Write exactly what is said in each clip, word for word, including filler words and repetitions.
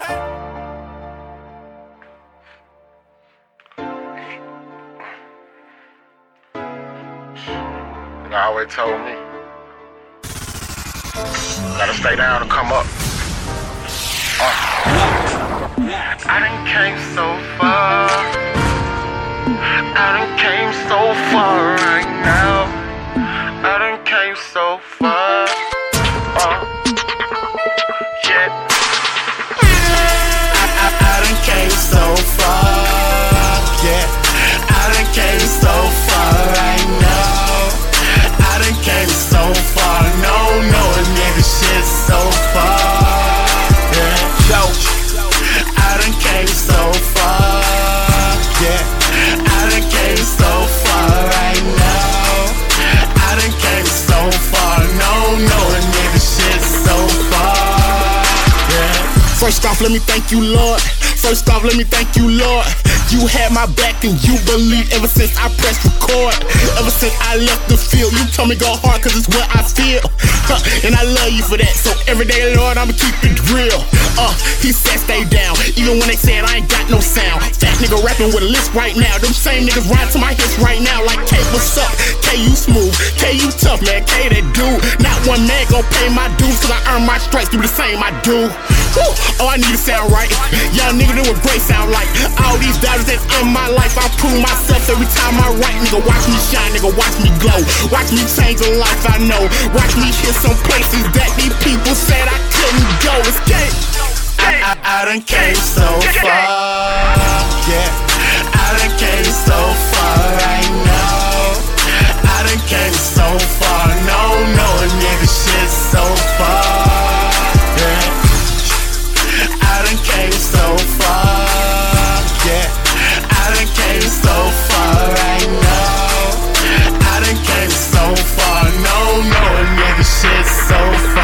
I always told me, gotta stay down and come up. Uh. I done came so far. I done came so far right now. I done came so far. Uh. Yeah. I, I, I done came so far. Yeah. I done came so far right now. I done came so far, no, no, a nigga shit so far, yeah. Yo, I done came so far, yeah. I done came so far right now. I done came so far, no, no, a nigga shit so far, yeah. First off, let me thank you, Lord. First off, let me thank you, Lord. You had my back and you believe ever since I pressed record. Ever since I left the field, you told me go hard cause it's what I feel. Huh, and I love you for that, so every day, Lord, I'ma keep it real. Uh, he said stay down, even when they said I ain't got no sound. Fat nigga rapping with a list right now. Them same niggas ride to my hits right now like K, what's up? K, you smooth, K, you tough, man, K, that dude. Not one man gon' pay my dues cause I earn my stripes, do the same I do. Woo, oh, I need to sound right. Young nigga doing great sound like all these dollars that's in my life. I prove myself every time I write. Nigga, watch me shine, nigga, watch me glow. Watch me change a life I know. Watch me hit some places that these people said I couldn't go. Escape. I, I, I done came so far, yeah. I done came so far right now. I done came so far, no, no, a nigga shit so far, yeah. I done came so far, yeah. I done came so far right now. I done came so far, no, no, a nigga shit so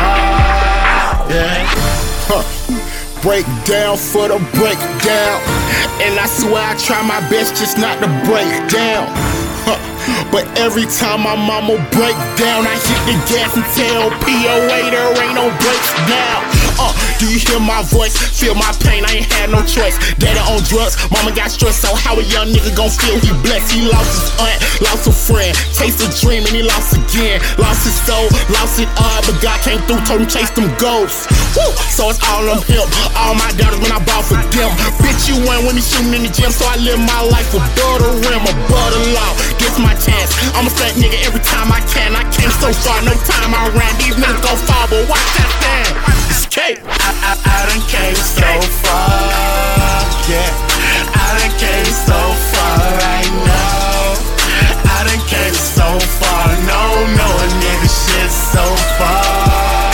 far, yeah. Huh. Break down for the breakdown. And I swear I try my best just not to break down. Huh. But every time my mama break down, I hit the gas and tell P O A there ain't no breaks now. Uh, do you hear my voice? Feel my pain, I ain't had no choice. Daddy on drugs, mama got stressed, so how a young nigga gon' feel? He blessed, he lost his aunt, lost a friend, chased a dream and he lost again. Lost his soul, lost it all, but God came through, told him chase them ghosts. Woo! So it's all on him, all my daughters when I bought for them. Bitch, you went with me shooting in the gym, so I live my life above the rim, above the law. This my chance, I'm a fat nigga every time I can. I came so far, no time I ran. These niggas gon' fall, but watch that stand. I, I, I done came so far, yeah. I done came so far right now. I done came so far, no, no, a nigga shit so far,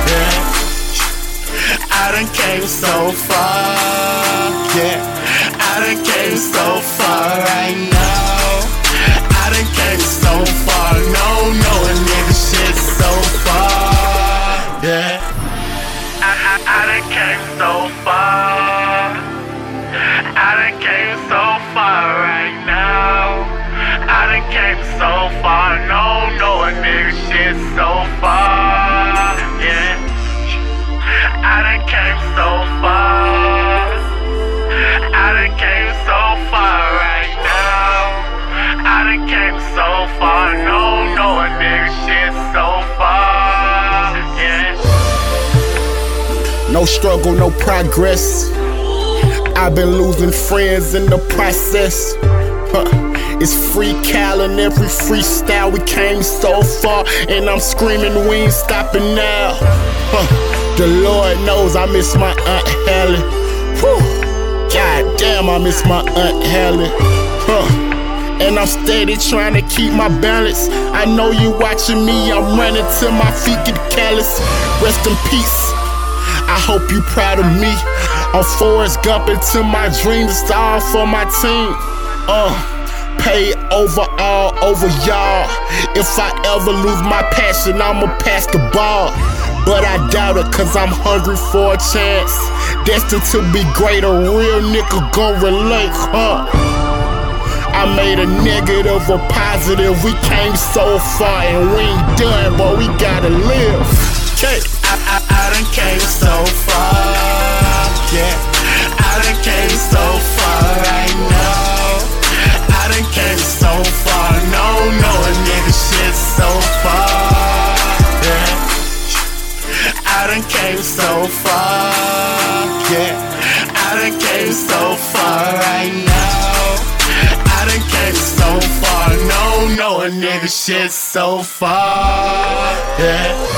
yeah. I done came so far, yeah. I done came so far right now. I done came so far, no, no, a nigga shit so far, yeah. I, I done came so far. I done came so far right now. I done came so far. No, no, a nigga shit so far. Yeah. I done came so far. I done came so far right now. I done came so far. No, no, a nigga shit so far. Yeah. No struggle, no progress. I've been losing friends in the process. Huh. It's free Cal and every freestyle. We came so far, and I'm screaming, we ain't stopping now. Huh. The Lord knows I miss my Aunt Helen. Whew. God damn, I miss my Aunt Helen. Huh. And I'm steady trying to keep my balance. I know you watching me, I'm running till my feet get callous. Rest in peace. I hope you proud of me. I'm Forrest Gump into my dreams, it's all for my team. Uh, pay over all over y'all. If I ever lose my passion, I'ma pass the ball. But I doubt it, cause I'm hungry for a chance. Destined to be great, a real nigga gon' relate, huh? I made a negative a positive. We came so far and we ain't done, but we gotta live. Okay. I, I, I done came so far, yeah. came so far right now. I done came so far, no, no, a nigga shit so far, yeah.